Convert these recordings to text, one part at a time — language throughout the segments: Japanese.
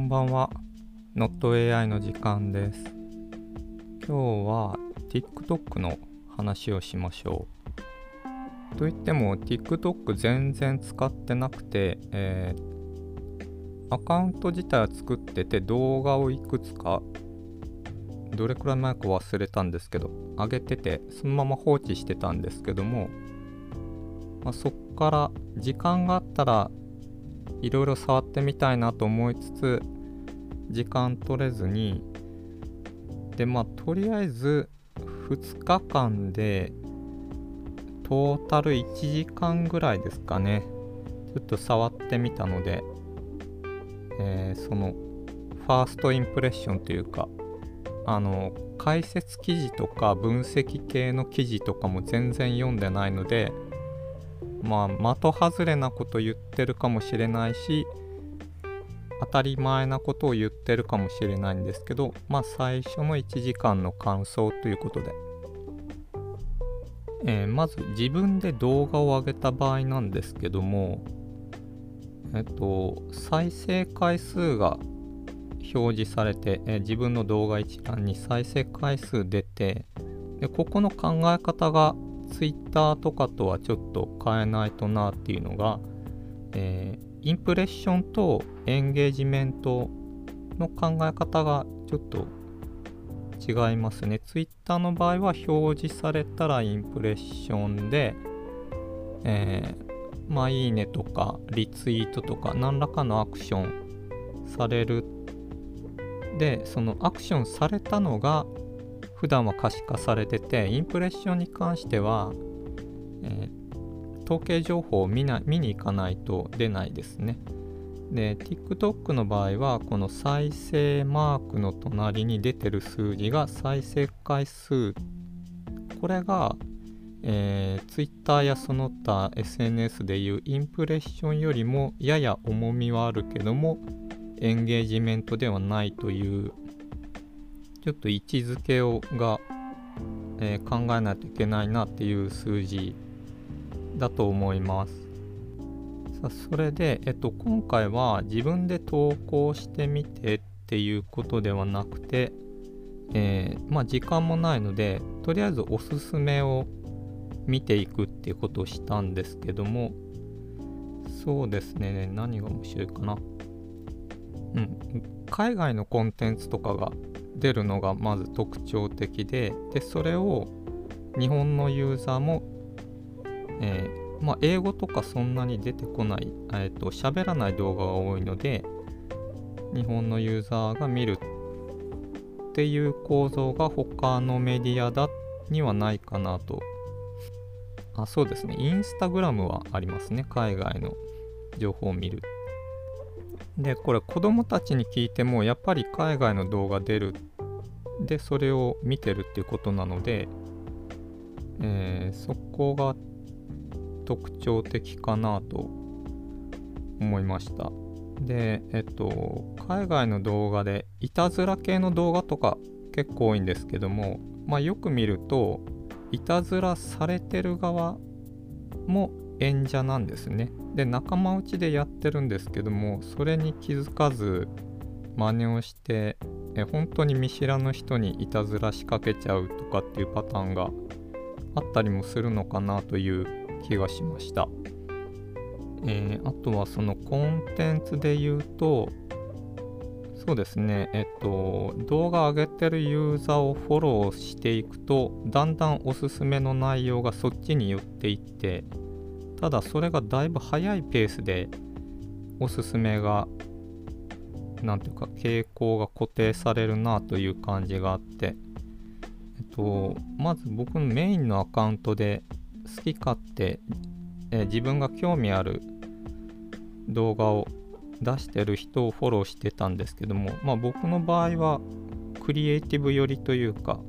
んばんは。NotAI の時間です。今日は TikTok の話をしましょう。といっても TikTok 全然使ってなくて、アカウント自体は作ってて動画をいくつかどれくらい前か忘れたんですけど上げてて、そのまま放置してたんですけども、そっから時間があったらいろいろ触ってみたいなと思いつつ時間取れずに、でとりあえず2日間でトータル1時間ぐらいですかね、ちょっと触ってみたので、そのファーストインプレッションというか、解説記事とか分析系の記事とかも全然読んでないので、的外れなこと言ってるかもしれないし、当たり前なことを言ってるかもしれないんですけど、最初の1時間の感想ということで、まず自分で動画を上げた場合なんですけども、再生回数が表示されて、自分の動画一覧に再生回数出て、でここの考え方が Twitter とかとはちょっと変えないとなっていうのが、インプレッションとエンゲージメントの考え方がちょっと違いますね。Twitter の場合は表示されたらインプレッションで、いいねとかリツイートとか何らかのアクションされる。で、そのアクションされたのが普段は可視化されてて、インプレッションに関しては、統計情報を見に行かないと出ないですね。で、TikTok の場合はこの再生マークの隣に出てる数字が再生回数、これが、Twitter やその他 SNS でいうインプレッションよりもやや重みはあるけどもエンゲージメントではないという、ちょっと位置づけが、考えないといけないなっていう数字だと思います。それで、今回は自分で投稿してみてっていうことではなくて、時間もないのでとりあえずおすすめを見ていくっていうことをしたんですけども、そうですね、何が面白いかな。海外のコンテンツとかが出るのがまず特徴的で、それを日本のユーザーも、英語とかそんなに出てこない、喋らない動画が多いので日本のユーザーが見るっていう構造が他のメディアにはないかなと。そうですね、インスタグラムはありますね、海外の情報を見る。で、これ子供たちに聞いてもやっぱり海外の動画出る。で、それを見てるっていうことなので、そこが特徴的かなと思いました。で、海外の動画でいたずら系の動画とか結構多いんですけども、よく見るといたずらされてる側も演者なんですね。で、仲間内でやってるんですけども、それに気づかず真似をして本当に見知らぬ人にいたずら仕掛けちゃうとかっていうパターンがあったりもするのかなという気がしました。あとはそのコンテンツで言うと、そうですね、動画上げてるユーザーをフォローしていくとだんだんおすすめの内容がそっちに寄っていって、ただそれがだいぶ速いペースでおすすめがなんていうか傾向が固定されるなという感じがあって、まず僕のメインのアカウントで好き勝手、自分が興味ある動画を出してる人をフォローしてたんですけども、僕の場合はクリエイティブ寄りというか、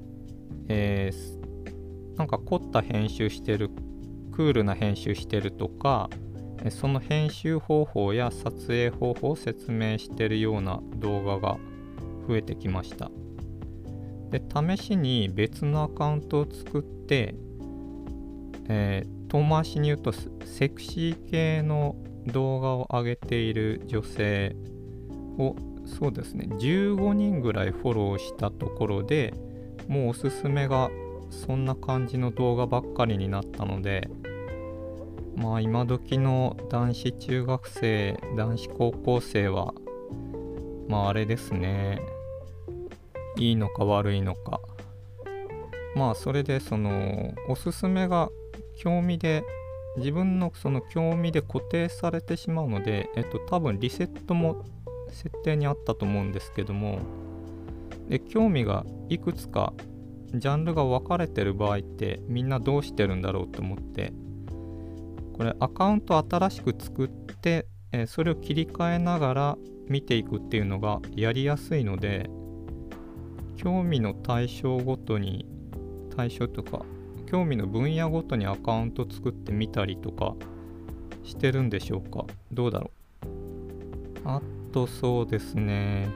なんか凝った編集してる、クールな編集してるとか、その編集方法や撮影方法を説明してるような動画が増えてきました。で、試しに別のアカウントを作って、遠回しに言うとセクシー系の動画を上げている女性をそうですね、15人ぐらいフォローしたところでもうおすすめがそんな感じの動画ばっかりになったので、まあ今時の男子中学生、男子高校生はまああれですね、いいのか悪いのか、まあそれでそのおすすめが興味で、自分のその興味で固定されてしまうので、多分リセットも設定にあったと思うんですけども、で興味がいくつかジャンルが分かれてる場合ってみんなどうしてるんだろうと思って、これアカウント新しく作って、それを切り替えながら見ていくっていうのがやりやすいので、興味の対象ごとに、対象とか興味の分野ごとにアカウント作ってみたりとかしてるんでしょうか。どうだろう。あとそうですね、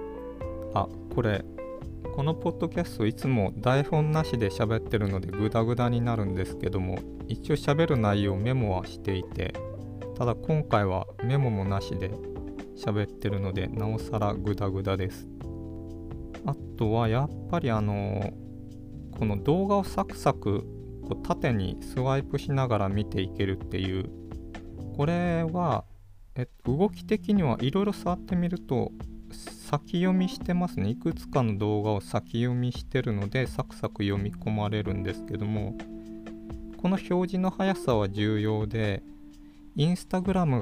このポッドキャストいつも台本なしで喋ってるのでグダグダになるんですけども、一応喋る内容メモはしていて、ただ今回はメモもなしで喋ってるのでなおさらグダグダです。あとはやっぱりこの動画をサクサク縦にスワイプしながら見ていけるっていう、これは、動き的にはいろいろ触ってみると先読みしてますね。いくつかの動画を先読みしてるのでサクサク読み込まれるんですけども、この表示の速さは重要で、インスタグラム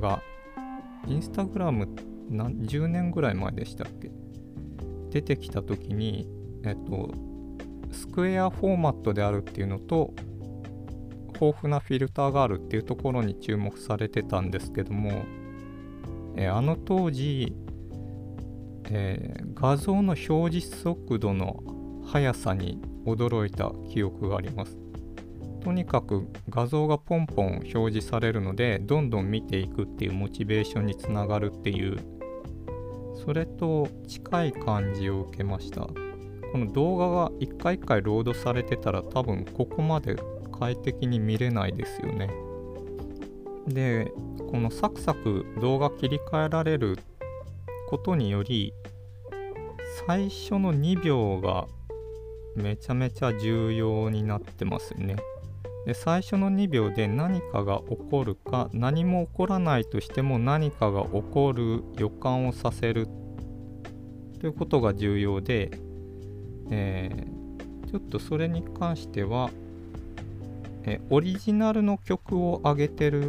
10年ぐらい前でしたっけ、出てきた時にスクエアフォーマットであるっていうのと豊富なフィルターがあるっていうところに注目されてたんですけども、あの当時、画像の表示速度の速さに驚いた記憶があります。とにかく画像がポンポン表示されるのでどんどん見ていくっていうモチベーションにつながるっていう、それと近い感じを受けました。この動画が一回一回ロードされてたら多分ここまで快適に見れないですよね。で、このサクサク動画切り替えられることにより最初の2秒がめちゃめちゃ重要になってますよね。で、最初の2秒で何かが起こるか、何も起こらないとしても何かが起こる予感をさせるということが重要で、ちょっとそれに関しては、オリジナルの曲を上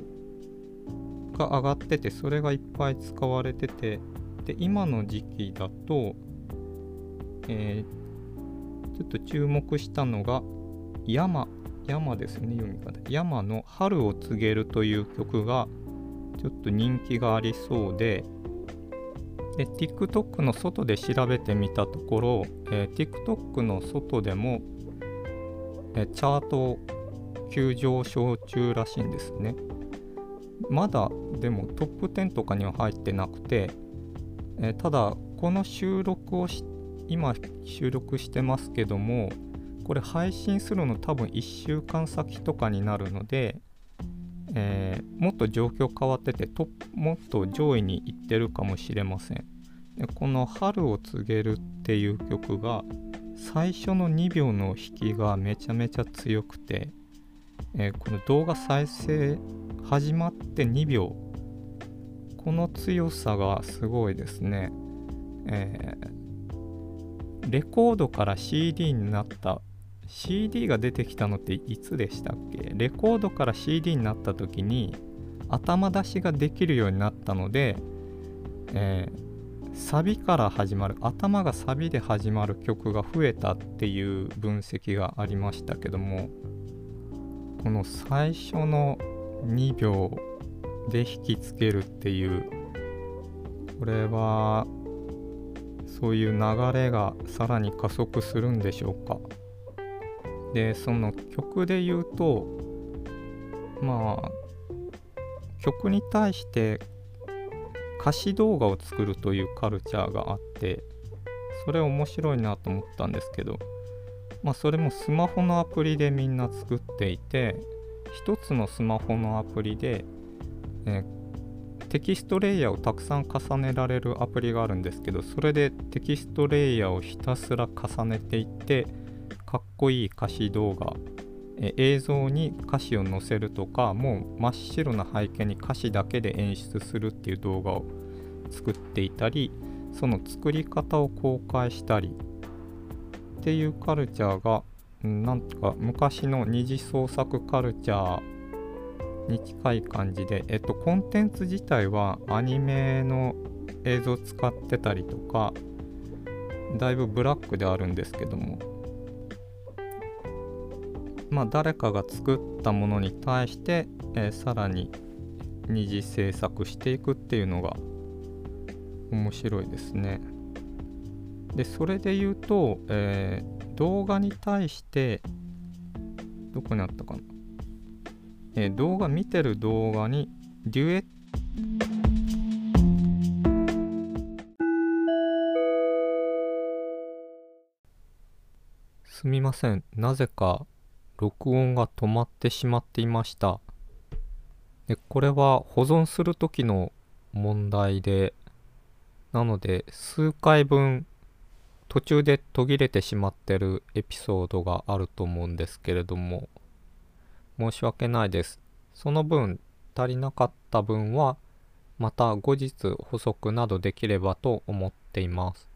がってて、それがいっぱい使われてて、で今の時期だと、ちょっと注目したのが山ですね、読み方。山の春を告げるという曲がちょっと人気がありそうで、TikTok の外で調べてみたところ、TikTok の外でも、チャート急上昇中らしいんですね。まだでもトップ10とかには入ってなくて、ただこの今収録してますけども、これ配信するの多分1週間先とかになるので、もっと状況変わっててもっと上位に行ってるかもしれません。で、この春を告げるっていう曲が最初の2秒の引きがめちゃめちゃ強くて、この動画再生始まって2秒、この強さがすごいですね。レコードから CD になった、CD が出てきたのっていつでしたっけ？レコードから CD になった時に頭出しができるようになったので、サビから始まる、頭がサビで始まる曲が増えたっていう分析がありましたけども、この最初の2秒で引きつけるっていう、これはそういう流れがさらに加速するんでしょうか。で、その曲で言うと、曲に対して歌詞動画を作るというカルチャーがあって、それ面白いなと思ったんですけど、それもスマホのアプリでみんな作っていて、一つのスマホのアプリで、 テキストレイヤーをたくさん重ねられるアプリがあるんですけど、それでテキストレイヤーをひたすら重ねていって、かっこいい歌詞動画、映像に歌詞を載せるとか、もう真っ白な背景に歌詞だけで演出するっていう動画を作っていたり、その作り方を公開したりっていうカルチャーが、なんか昔の二次創作カルチャーに近い感じで、コンテンツ自体はアニメの映像を使ってたりとか、だいぶブラックであるんですけども、誰かが作ったものに対して、さらに二次制作していくっていうのが面白いですね。でそれで言うと、動画に対してどこにあったかな、動画見てる動画にデュエットすみません、なぜか録音が止まってしまっていました。でこれは保存する時の問題で、なので数回分途中で途切れてしまってるエピソードがあると思うんですけれども、申し訳ないです。その分足りなかった分はまた後日補足などできればと思っています。